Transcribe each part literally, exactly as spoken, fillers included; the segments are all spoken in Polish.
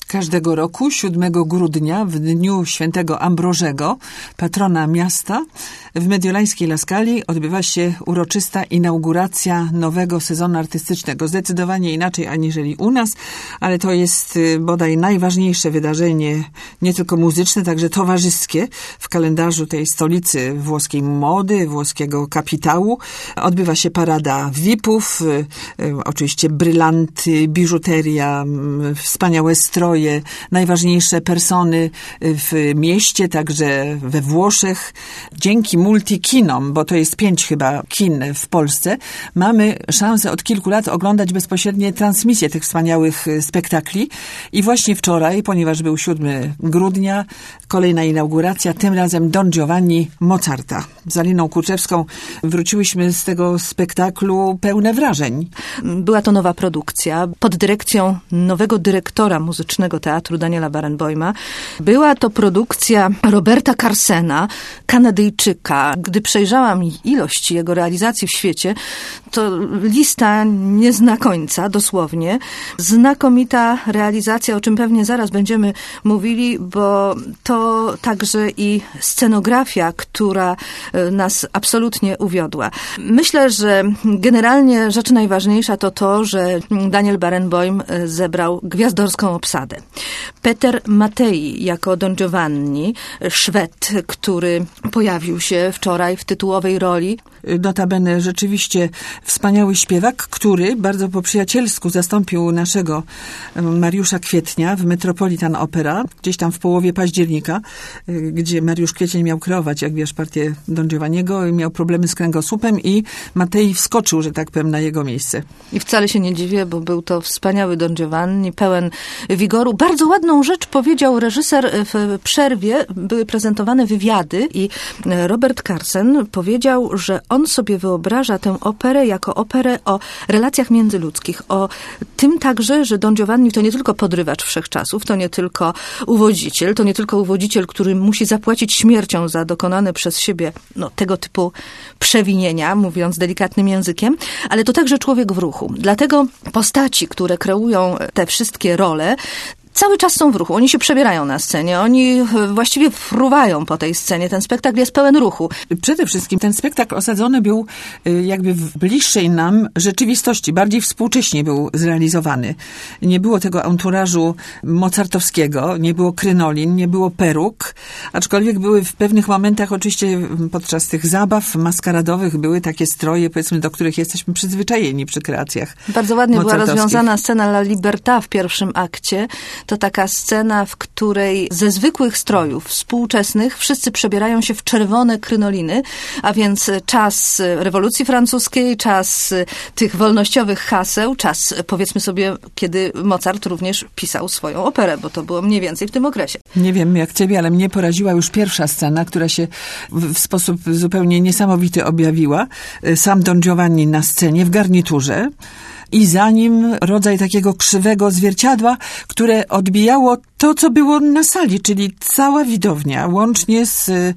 Każdego roku, siódmego grudnia, w dniu świętego Ambrożego, patrona miasta, w mediolańskiej La Scali odbywa się uroczysta inauguracja nowego sezonu artystycznego. Zdecydowanie inaczej aniżeli u nas, ale to jest bodaj najważniejsze wydarzenie, nie tylko muzyczne, także towarzyskie w kalendarzu tej stolicy włoskiej mody, włoskiego kapitału. Odbywa się parada V I P-ów, oczywiście brylanty, biżuteria, wspaniałe stroje, najważniejsze persony w mieście, także we Włoszech. Dzięki multikinom, bo to jest pięć chyba kin w Polsce, mamy szansę od kilku lat oglądać bezpośrednie transmisje tych wspaniałych spektakli. I właśnie wczoraj, ponieważ był siódmego grudnia, kolejna inauguracja, tym razem Don Giovanni Mozarta. Z Aliną Kurczewską wróciłyśmy z tego spektaklu pełne wrażeń. Była to nowa produkcja pod dyrekcją nowego dyrektora muzycznego teatru Daniela Barenboima. Była to produkcja Roberta Carsena, Kanadyjczyka. Gdy przejrzałam ilość jego realizacji w świecie, to lista nie zna końca, dosłownie. Znakomita realizacja, o czym pewnie zaraz będziemy mówili, bo to także i scenografia, która nas absolutnie uwiodła. Myślę, że generalnie rzecz najważniejsza to to, że Daniel Barenboim zebrał gwiazdorską obsadę. Peter Mattei jako Don Giovanni, Szwed, który pojawił się wczoraj w tytułowej roli. Notabene rzeczywiście wspaniały śpiewak, który bardzo po przyjacielsku zastąpił naszego Mariusza Kwietnia w Metropolitan Opera, gdzieś tam w połowie października, gdzie Mariusz Kwiecień miał kreować, jak wiesz, partię Don Giovanniego i miał problemy z kręgosłupem i Mattei wskoczył, że tak powiem, na jego miejsce. I wcale się nie dziwię, bo był to wspaniały Don Giovanni, pełen wigoru. Bardzo ładną rzecz powiedział reżyser w przerwie. Były prezentowane wywiady i Robert Carsen powiedział, że on sobie wyobraża tę operę jako operę o relacjach międzyludzkich, o tym także, że Don Giovanni to nie tylko podrywacz wszechczasów, to nie tylko uwodziciel, to nie tylko uwodziciel, który musi zapłacić śmiercią za dokonane przez siebie no, tego typu przewinienia, mówiąc delikatnym językiem, ale to także człowiek w ruchu. Dlatego postaci, które kreują te wszystkie role, cały czas są w ruchu. Oni się przebierają na scenie. Oni właściwie fruwają po tej scenie. Ten spektakl jest pełen ruchu. Przede wszystkim ten spektakl osadzony był jakby w bliższej nam rzeczywistości. Bardziej współcześnie był zrealizowany. Nie było tego anturażu mozartowskiego, nie było krynolin, nie było peruk, aczkolwiek były w pewnych momentach, oczywiście podczas tych zabaw maskaradowych, były takie stroje, powiedzmy, do których jesteśmy przyzwyczajeni przy kreacjach Bardzo ładnie była rozwiązana scena La Libertà w pierwszym akcie. To taka scena, w której ze zwykłych strojów współczesnych wszyscy przebierają się w czerwone krynoliny, a więc czas rewolucji francuskiej, czas tych wolnościowych haseł, czas, powiedzmy sobie, kiedy Mozart również pisał swoją operę, bo to było mniej więcej w tym okresie. Nie wiem jak ciebie, ale mnie poraziła już pierwsza scena, która się w sposób zupełnie niesamowity objawiła. Sam Don Giovanni na scenie w garniturze. I za nim rodzaj takiego krzywego zwierciadła, które odbijało to, co było na sali, czyli cała widownia, łącznie z y,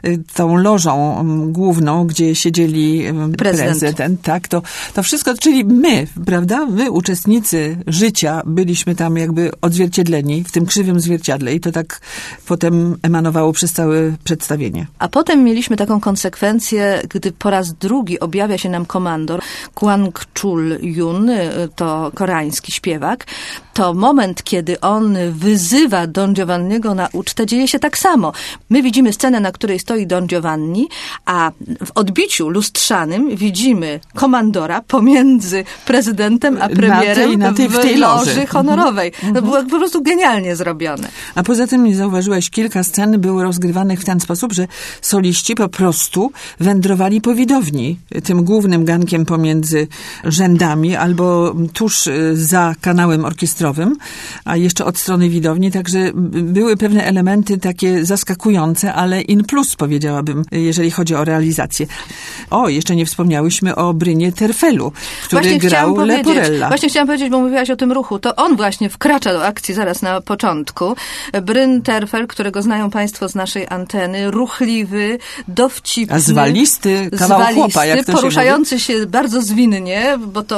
tą lożą główną, gdzie siedzieli prezydent. prezydent tak, to, to wszystko, czyli my, prawda, my, uczestnicy życia, byliśmy tam jakby odzwierciedleni w tym krzywym zwierciadle i to tak potem emanowało przez całe przedstawienie. A potem mieliśmy taką konsekwencję, gdy po raz drugi objawia się nam komandor Kwang Chul Yun, to koreański śpiewak, to moment, kiedy on wyzywa Don Giovanniego na ucztę, dzieje się tak samo. My widzimy scenę, na której stoi Don Giovanni, a w odbiciu lustrzanym widzimy komandora pomiędzy prezydentem a premierem na tej, na tej, w tej loży, loży honorowej. To było po prostu genialnie zrobione. A poza tym, nie zauważyłaś, kilka scen było rozgrywanych w ten sposób, że soliści po prostu wędrowali po widowni, tym głównym gankiem pomiędzy rzędami, albo tuż za kanałem orkiestrowym, a jeszcze od strony widowni, także były pewne elementy takie zaskakujące, ale in plus, powiedziałabym, jeżeli chodzi o realizację. O, jeszcze nie wspomniałyśmy o Brynie Terfelu, który właśnie grał Leporella. Właśnie chciałam powiedzieć, bo mówiłaś o tym ruchu, to on właśnie wkracza do akcji zaraz na początku. Bryn Terfel, którego znają państwo z naszej anteny, ruchliwy, dowcipny, a zwalisty, kawał zwalisty, chłopa, jak to poruszający się, się bardzo zwinnie, bo to przecież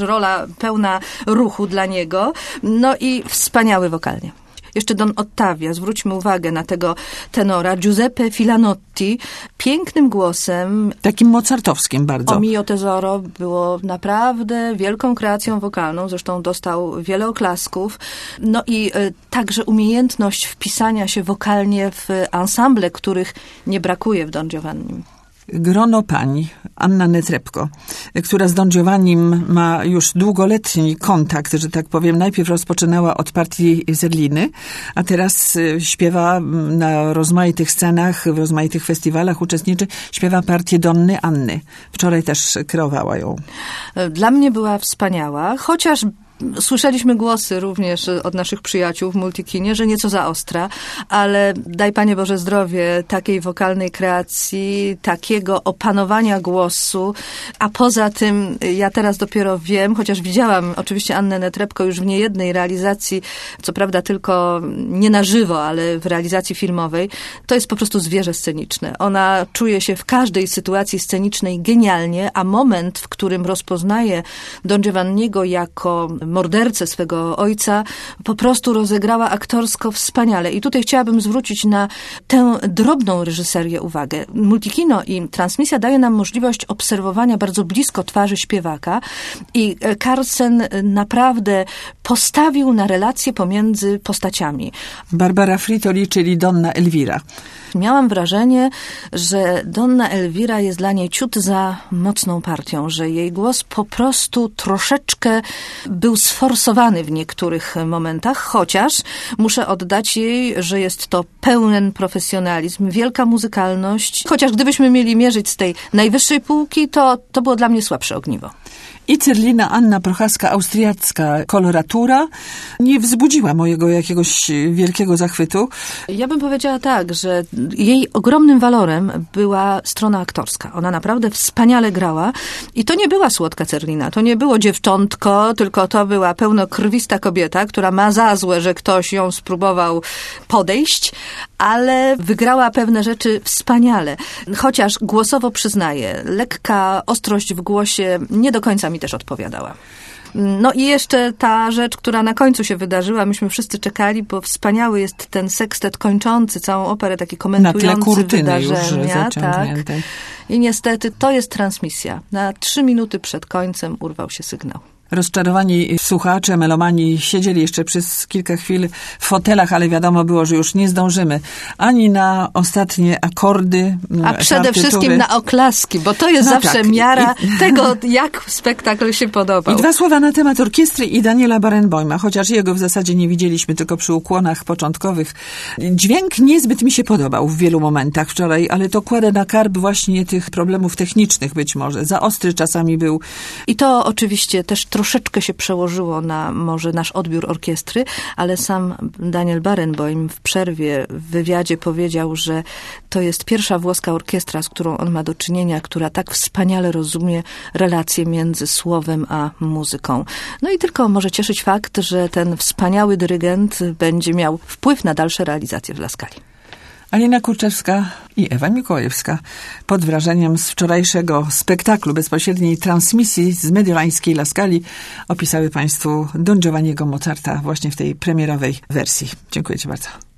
rola pełna ruchu dla niego. No i wspaniały wokalnie. Jeszcze Don Ottavia, zwróćmy uwagę na tego tenora, Giuseppe Filanotti, pięknym głosem. Takim mozartowskim bardzo. O Mio Tesoro było naprawdę wielką kreacją wokalną, zresztą dostał wiele oklasków. No i y, także umiejętność wpisania się wokalnie w ensemble, których nie brakuje w Don Giovannim. Grono pań, Anna Netrebko, która z Don Giovannim ma już długoletni kontakt, że tak powiem. Najpierw rozpoczynała od partii Zerliny, a teraz śpiewa na rozmaitych scenach, w rozmaitych festiwalach uczestniczy, śpiewa partię Donny Anny. Wczoraj też kreowała ją. Dla mnie była wspaniała, chociaż słyszeliśmy głosy również od naszych przyjaciół w Multikinie, że nieco za ostra, ale daj Panie Boże zdrowie takiej wokalnej kreacji, takiego opanowania głosu, a poza tym ja teraz dopiero wiem, chociaż widziałam oczywiście Annę Netrebko już w niejednej realizacji, co prawda tylko nie na żywo, ale w realizacji filmowej, to jest po prostu zwierzę sceniczne. Ona czuje się w każdej sytuacji scenicznej genialnie, a moment, w którym rozpoznaje Don Giovanniego jako mordercę swego ojca, po prostu rozegrała aktorsko wspaniale. I tutaj chciałabym zwrócić na tę drobną reżyserię uwagę. Multikino i transmisja daje nam możliwość obserwowania bardzo blisko twarzy śpiewaka i Carlsen naprawdę postawił na relacje pomiędzy postaciami. Barbara Frittoli, czyli Donna Elvira. Miałam wrażenie, że Donna Elvira jest dla niej ciut za mocną partią, że jej głos po prostu troszeczkę był sforsowany w niektórych momentach, chociaż muszę oddać jej, że jest to pełen profesjonalizm, wielka muzykalność, chociaż gdybyśmy mieli mierzyć z tej najwyższej półki, to, to było dla mnie słabsze ogniwo. I Cyrlina Anna Prochaska, austriacka koloratura, nie wzbudziła mojego jakiegoś wielkiego zachwytu. Ja bym powiedziała tak, że jej ogromnym walorem była strona aktorska. Ona naprawdę wspaniale grała i to nie była słodka Cyrlina, to nie było dziewczątko, tylko to była pełnokrwista kobieta, która ma za złe, że ktoś ją spróbował podejść, ale wygrała pewne rzeczy wspaniale. Chociaż głosowo przyznaję, lekka ostrość w głosie nie do końca mi też odpowiadała. No i jeszcze ta rzecz, która na końcu się wydarzyła, myśmy wszyscy czekali, bo wspaniały jest ten sekstet kończący całą operę, taki komentujący wydarzenia. Tak. I niestety to jest transmisja. Na trzy minuty przed końcem urwał się sygnał. Rozczarowani słuchacze, melomani siedzieli jeszcze przez kilka chwil w fotelach, ale wiadomo było, że już nie zdążymy ani na ostatnie akordy. A przede wszystkim na oklaski, bo to jest no zawsze tak. miara I, tego, jak spektakl się podobał. I dwa słowa na temat orkiestry i Daniela Barenboima, chociaż jego w zasadzie nie widzieliśmy, tylko przy ukłonach początkowych. Dźwięk niezbyt mi się podobał w wielu momentach wczoraj, ale to kładę na karb właśnie tych problemów technicznych być może. Za ostry czasami był. I to oczywiście też troszeczkę się przełożyło na może nasz odbiór orkiestry, ale sam Daniel Barenboim w przerwie w wywiadzie powiedział, że to jest pierwsza włoska orkiestra, z którą on ma do czynienia, która tak wspaniale rozumie relacje między słowem a muzyką. No i tylko może cieszyć fakt, że ten wspaniały dyrygent będzie miał wpływ na dalsze realizacje w La Scali. Alina Kurczewska i Ewa Mikołajewska pod wrażeniem z wczorajszego spektaklu, bezpośredniej transmisji z mediolańskiej La Scali opisały Państwu Don Giovanniego Mozarta właśnie w tej premierowej wersji. Dziękuję Ci bardzo.